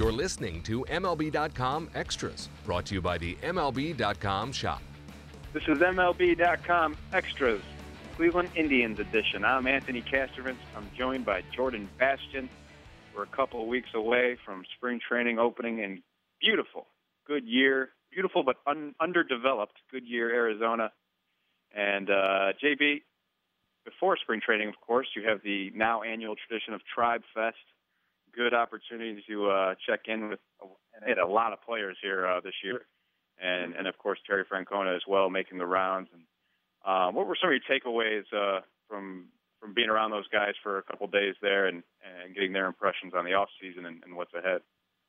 You're listening to MLB.com Extras, brought to you by the MLB.com shop. This is MLB.com Extras, Cleveland Indians edition. I'm Anthony Castrovince. I'm joined by Jordan Bastian. We're a couple of weeks away from spring training opening in beautiful Goodyear, beautiful but underdeveloped Goodyear, Arizona. And JB, before spring training, of course, you have the now annual tradition of Tribe Fest. Good opportunity to check in with, and they had a lot of players here this year, and of course Terry Francona as well, making the rounds. And what were some of your takeaways from being around those guys for a couple of days there and getting their impressions on the off season and what's ahead?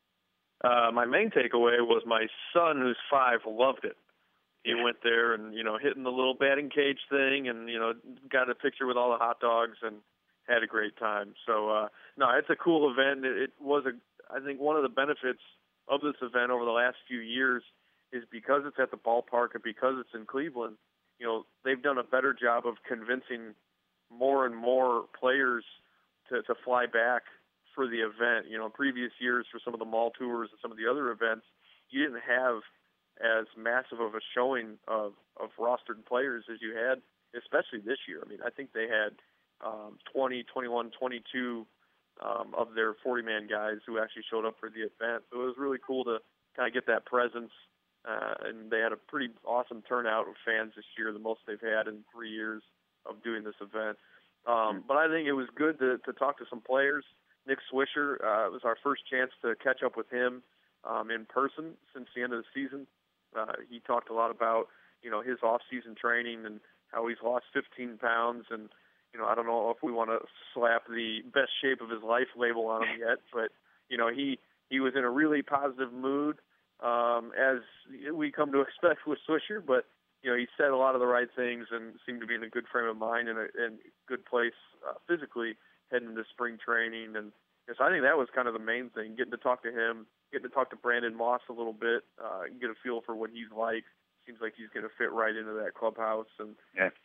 My main takeaway was my son, who's 5, loved it. He went there and, hitting the little batting cage thing and, got a picture with all the hot dogs and had a great time. So, no, it's a cool event. It was, I think, one of the benefits of this event over the last few years is because it's at the ballpark and because it's in Cleveland, they've done a better job of convincing more and more players to fly back for the event. In previous years for some of the mall tours and some of the other events, you didn't have as massive of a showing of rostered players as you had, especially this year. I mean, I think they had 20, 21, 22 of their 40-man guys who actually showed up for the event. So it was really cool to kind of get that presence, and they had a pretty awesome turnout of fans this year, the most they've had in 3 years of doing this event. But I think it was good to talk to some players. Nick Swisher, it was our first chance to catch up with him in person since the end of the season. He talked a lot about, his off-season training and how he's lost 15 pounds. And, I don't know if we want to slap the best shape of his life label on him yet, but, he was in a really positive mood, as we come to expect with Swisher. But, he said a lot of the right things and seemed to be in a good frame of mind and a good place physically heading into spring training. And so I think that was kind of the main thing, getting to talk to him, getting to talk to Brandon Moss a little bit, get a feel for what he's like. Seems like he's going to fit right into that clubhouse. And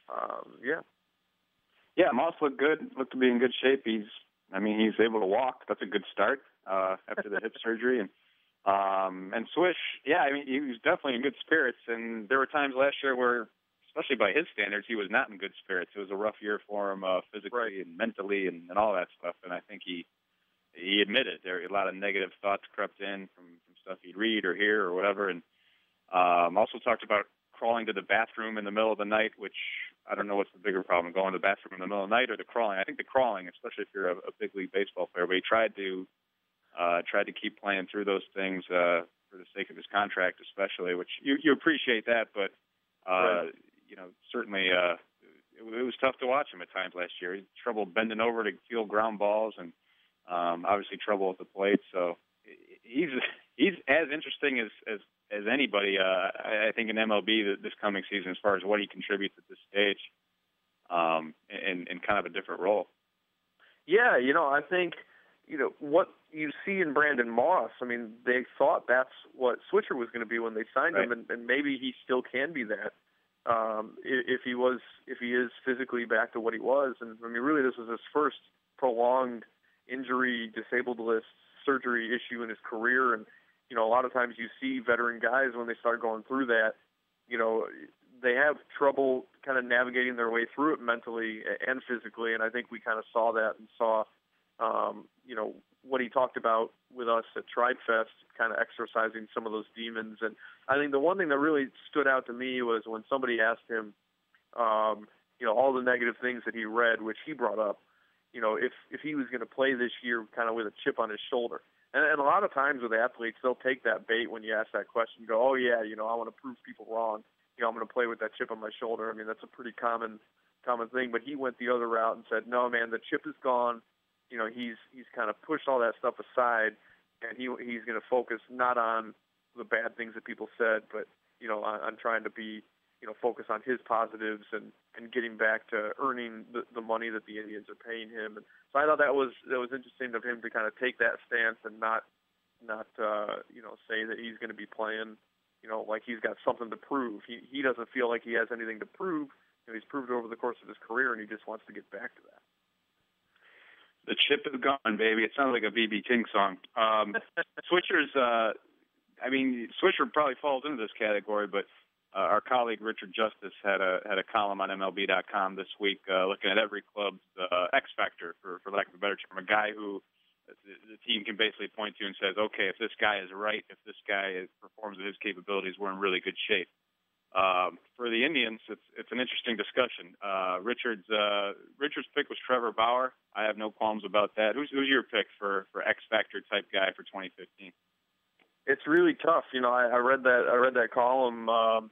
Yeah, Moss looked good, looked to be in good shape. He's able to walk. That's a good start after the hip surgery. And Swish, he was definitely in good spirits. And there were times last year where, especially by his standards, he was not in good spirits. It was a rough year for him physically and mentally and all that stuff. And I think he admitted there were a lot of negative thoughts crept in from stuff he'd read or hear or whatever. And also talked about crawling to the bathroom in the middle of the night, which I don't know what's the bigger problem, going to the bathroom in the middle of the night or the crawling. I think the crawling, especially if you're a big league baseball player, but he tried to keep playing through those things for the sake of his contract, especially, which you appreciate that, but right. Certainly it was tough to watch him at times last year. He had trouble bending over to field ground balls and obviously trouble at the plate. So he's as interesting as anybody, I think, in MLB this coming season as far as what he contributes at this stage in kind of a different role. Yeah, I think, what you see in Brandon Moss, they thought that's what Swisher was going to be when they signed him, and maybe he still can be that if he is physically back to what he was. And really, this was his first prolonged injury, disabled list surgery issue in his career. And a lot of times you see veteran guys when they start going through that, they have trouble kind of navigating their way through it mentally and physically. And I think we kind of saw that and saw, what he talked about with us at Tribe Fest, kind of exorcising some of those demons. And I think the one thing that really stood out to me was when somebody asked him, all the negative things that he read, which he brought up, if he was going to play this year kind of with a chip on his shoulder. And a lot of times with athletes, they'll take that bait when you ask that question and go, oh, yeah, I want to prove people wrong. I'm going to play with that chip on my shoulder. That's a pretty common thing. But he went the other route and said, no, man, the chip is gone. He's kind of pushed all that stuff aside, and he's going to focus not on the bad things that people said, but, on trying to be, focus on his positives and getting back to earning the money that the Indians are paying him. And so I thought that was interesting of him to kind of take that stance and not say that he's going to be playing, like he's got something to prove. He doesn't feel like he has anything to prove. He's proved over the course of his career, and he just wants to get back to that. The chip is gone, baby. It sounds like a B.B. King song. Switchers, Swisher probably falls into this category, but our colleague Richard Justice had a column on MLB.com this week looking at every club's X factor, for lack of a better term, a guy who the team can basically point to and says, okay, if this guy is right, if this guy performs at his capabilities, we're in really good shape. For the Indians, it's an interesting discussion. Richard's pick was Trevor Bauer. I have no qualms about that. Who's your pick for X factor type guy for 2015? It's really tough. I read that column,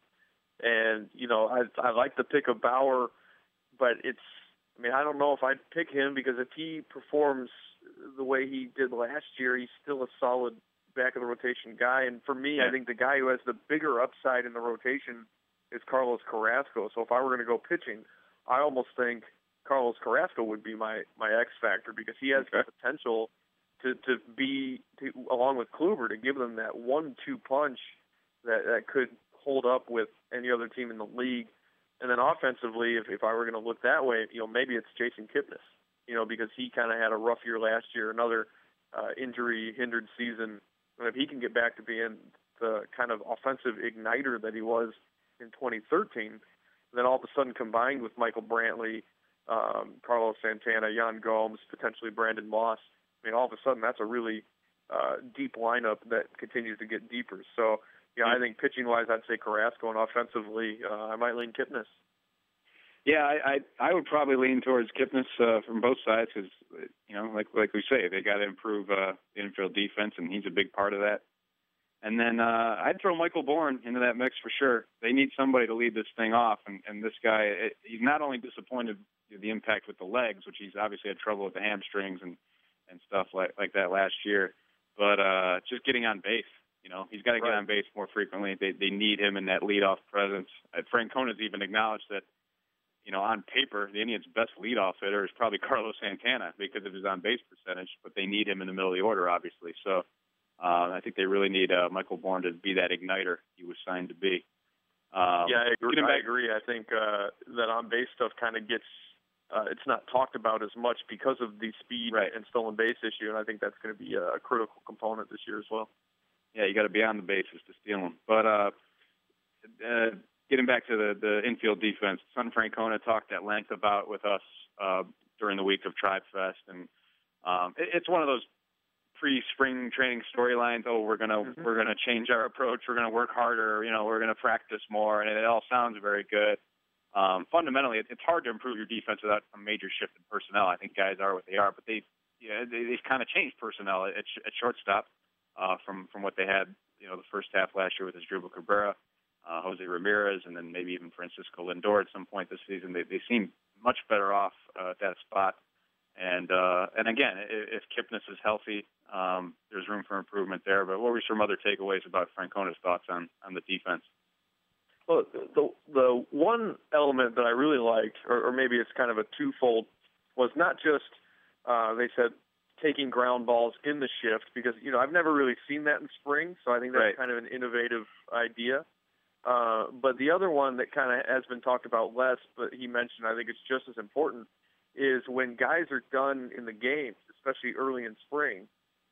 and I like the pick of Bauer, but I don't know if I'd pick him, because if he performs the way he did last year, he's still a solid back of the rotation guy. And for me, I think the guy who has the bigger upside in the rotation is Carlos Carrasco. So if I were going to go pitching, I almost think Carlos Carrasco would be my X factor, because he has the potential to along with Kluber, to give them that 1-2 punch that could hold up with any other team in the league. And then offensively, if I were going to look that way, maybe it's Jason Kipnis, because he kind of had a rough year last year, another injury-hindered season. And if he can get back to being the kind of offensive igniter that he was in 2013, then all of a sudden, combined with Michael Brantley, Carlos Santana, Yan Gomes, potentially Brandon Moss, all of a sudden that's a really deep lineup that continues to get deeper. So, I think pitching-wise, I'd say Carrasco, and offensively, I might lean Kipnis. Yeah, I would probably lean towards Kipnis from both sides, because like we say, they got to improve the infield defense, and he's a big part of that. And then I'd throw Michael Bourne into that mix for sure. They need somebody to lead this thing off, and this guy, he's not only disappointed with the impact with the legs, which he's obviously had trouble with the hamstrings and stuff like that last year, but just getting on base. He's got to get on base more frequently. They need him in that leadoff presence. Francona's even acknowledged that, on paper, the Indians' best leadoff hitter is probably Carlos Santana because of his on-base percentage, but they need him in the middle of the order, obviously. So I think they really need Michael Bourne to be that igniter he was signed to be. I agree. I think that on-base stuff kind of gets it's not talked about as much because of the speed and stolen base issue, and I think that's going to be a critical component this year as well. Yeah, you got to be on the bases to steal them. But getting back to the infield defense, Son Francona talked at length about with us during the week of Tribe Fest, and it's one of those pre-spring training storylines. Oh, we're gonna change our approach. We're gonna work harder. We're gonna practice more, and it all sounds very good. Fundamentally, it's hard to improve your defense without a major shift in personnel. I think guys are what they are, but they've kind of changed personnel at shortstop from what they had, the first half last year with Asdrubal Cabrera, Jose Ramirez, and then maybe even Francisco Lindor at some point this season. They seem much better off at that spot. And again, if Kipnis is healthy, there's room for improvement there. But what were some other takeaways about Francona's thoughts on the defense? Well, the one element that I really liked, or maybe it's kind of a twofold, was not just they said taking ground balls in the shift, because I've never really seen that in spring, so I think that's kind of an innovative idea. But the other one that kind of has been talked about less, but he mentioned, I think it's just as important, is when guys are done in the game, especially early in spring.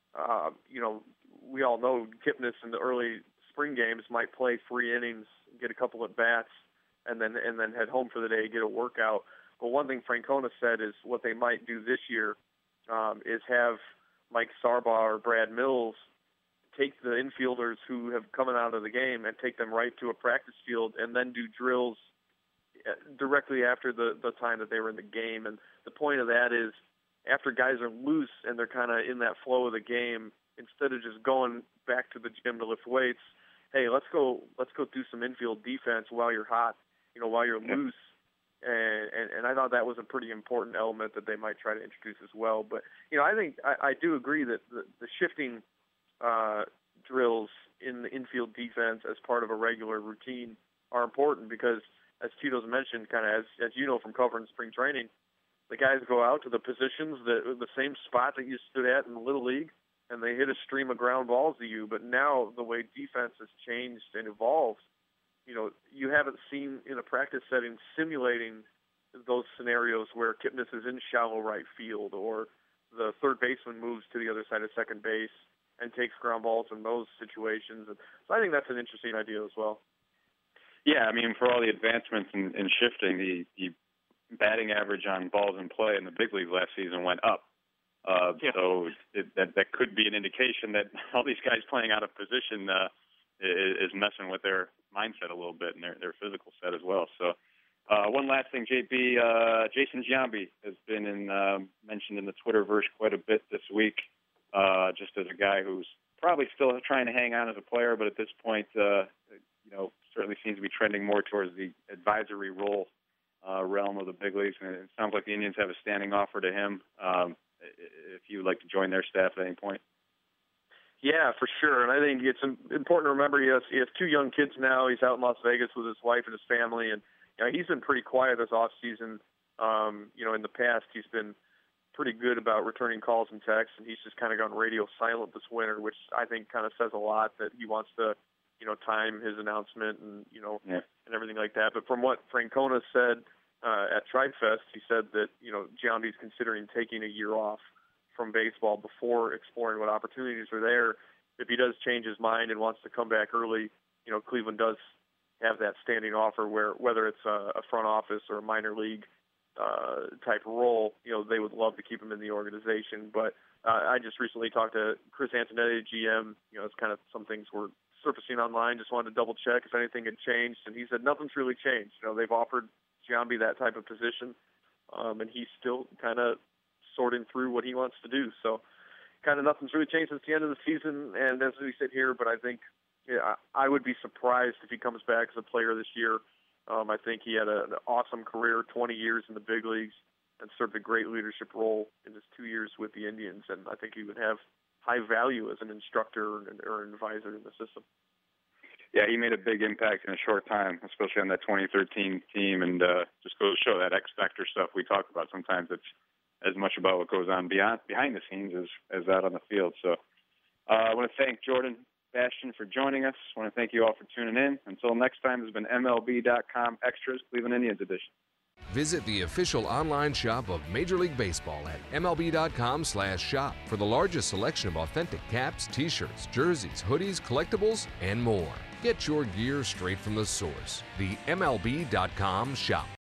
We all know Kipnis in the early spring games might play 3 innings, get a couple at bats, and then head home for the day, get a workout. But one thing Francona said is what they might do this year is have Mike Sarbaugh or Brad Mills take the infielders who have coming out of the game and take them right to a practice field, and then do drills directly after the time that they were in the game. And the point of that is, after guys are loose and they're kind of in that flow of the game, instead of just going back to the gym to lift weights, hey, let's go do some infield defense while you're hot, while you're loose. And I thought that was a pretty important element that they might try to introduce as well. But I think I do agree that the shifting drills in the infield defense as part of a regular routine are important, because, as Tito's mentioned, kind of as you know from covering spring training, the guys go out to the positions the same spot that you stood at in the Little League, and they hit a stream of ground balls to you. But now the way defense has changed and evolved, you haven't seen in a practice setting simulating those scenarios where Kipnis is in shallow right field, or the third baseman moves to the other side of second base and takes ground balls in those situations. And so I think that's an interesting idea as well. Yeah, I mean, for all the advancements in shifting, the batting average on balls in play in the big league last season went up. So that could be an indication that all these guys playing out of position is messing with their mindset a little bit and their physical set as well. So one last thing, JB, Jason Giambi has been mentioned in the Twitterverse quite a bit this week, just as a guy who's probably still trying to hang on as a player, but at this point, certainly seems to be trending more towards the advisory role realm of the big leagues. And it sounds like the Indians have a standing offer to him if you would like to join their staff at any point. Yeah, for sure. And I think it's important to remember he has two young kids now. He's out in Las Vegas with his wife and his family, and he's been pretty quiet this off season. In the past, he's been pretty good about returning calls and texts, and he's just kind of gone radio silent this winter, which I think kind of says a lot that he wants to, time his announcement and and everything like that. But from what Francona said at TribeFest, he said that Giambi's considering taking a year off from baseball before exploring what opportunities are there. If he does change his mind and wants to come back early, Cleveland does have that standing offer where whether it's a front office or a minor league type role, they would love to keep him in the organization. But I just recently talked to Chris Antonetti, GM. It's kind of some things were surfacing online. Just wanted to double check if anything had changed, and he said nothing's really changed. They've offered Giambi that type of position, and he's still kind of sorting through what he wants to do. So kind of nothing's really changed since the end of the season, and as we sit here, but I think I would be surprised if he comes back as a player this year. I think he had an awesome career, 20 years in the big leagues, and served a great leadership role in his 2 years with the Indians, and I think he would have high value as an instructor or an advisor in the system. Yeah, he made a big impact in a short time, especially on that 2013 team, and just goes to show that X factor stuff we talk about. Sometimes it's as much about what goes on behind the scenes as out on the field. So I want to thank Jordan Bastian for joining us. I want to thank you all for tuning in. Until next time, this has been MLB.com Extras, Cleveland Indians edition. Visit the official online shop of Major League Baseball at MLB.com/shop for the largest selection of authentic caps, t-shirts, jerseys, hoodies, collectibles, and more. Get your gear straight from the source. The MLB.com shop.